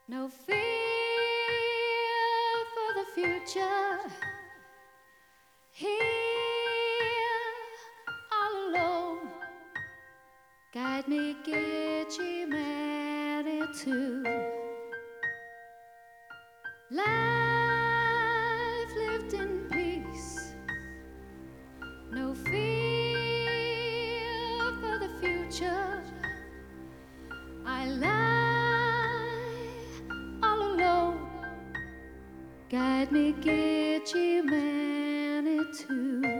No fear for the future. Here, all alone. Guide me, get you married to life lived in peace. No fear for the future. I lie all alone. Guide me, get you married to